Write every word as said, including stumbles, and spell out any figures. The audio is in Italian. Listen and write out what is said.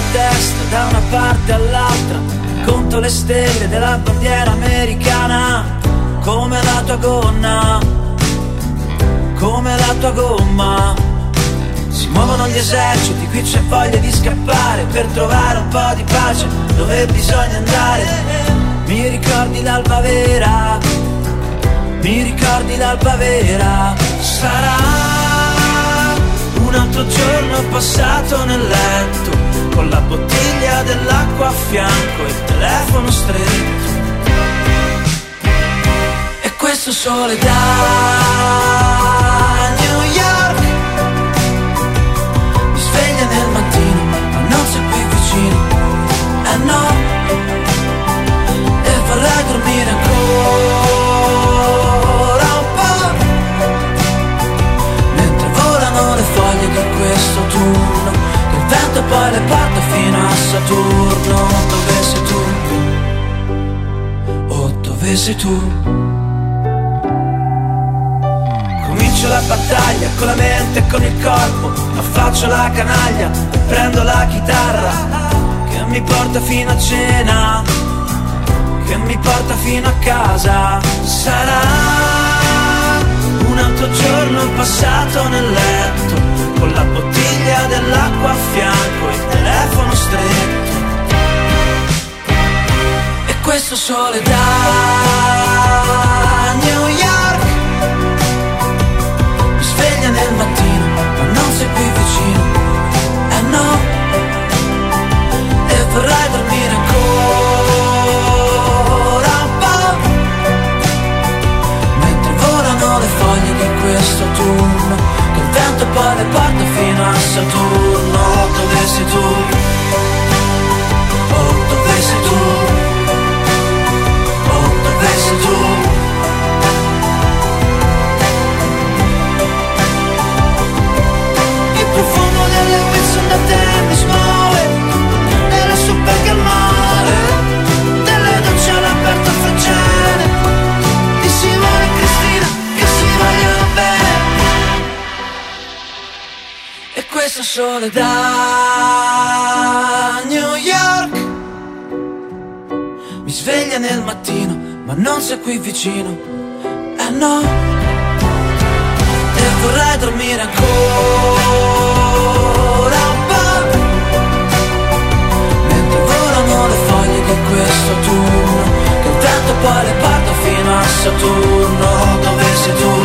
testa da una parte all'altra, conto le stelle della bandiera americana, come la tua gonna, come la tua gomma. Si muovono gli eserciti, qui c'è voglia di scappare per trovare un po' di pace dove bisogna andare. Mi ricordi l'alba vera, mi ricordi l'alba vera. Sarà un altro giorno passato nel letto, con la bottiglia dell'acqua a fianco e il telefono stretto. E questo sole da New York mi sveglia nel mattino, ma non sei qui vicino. Eh no, e vorrei dormire ancora un po', mentre volano le foglie di questo autunno, che il vento poi le porta fino a Saturno. Dove sei tu? Oh, dove sei tu? Comincio la battaglia con la mente e con il corpo, affaccio la canaglia e prendo la chitarra che mi porta fino a cena, che mi porta fino a casa. Sarà un altro giorno passato nel letto, con la bottiglia dell'acqua a fianco e il telefono stretto. E questo sole da New York mi sveglia nel mattino, ma non sei qui vicino. Eh no, e vorrei dormire ancora un po', mentre volano le foglie di questo autunno, che il vento poi le porta fino a Saturno. Dove sei tu? Oh, dove sei tu? Oh, dove sei tu? Il profumo delle Wilson da te mi smuove, nelle super calmare, delle docce all'aperto francese, di Simone e Cristina che si vogliono bene. E questo sole da New York mi sveglia nel mattino, ma non sei qui vicino. Eh no, e vorrei dormire ancora un po', mentre volano le foglie di questo autunno, che il vento poi le porta fino a Saturno. Dove sei tu?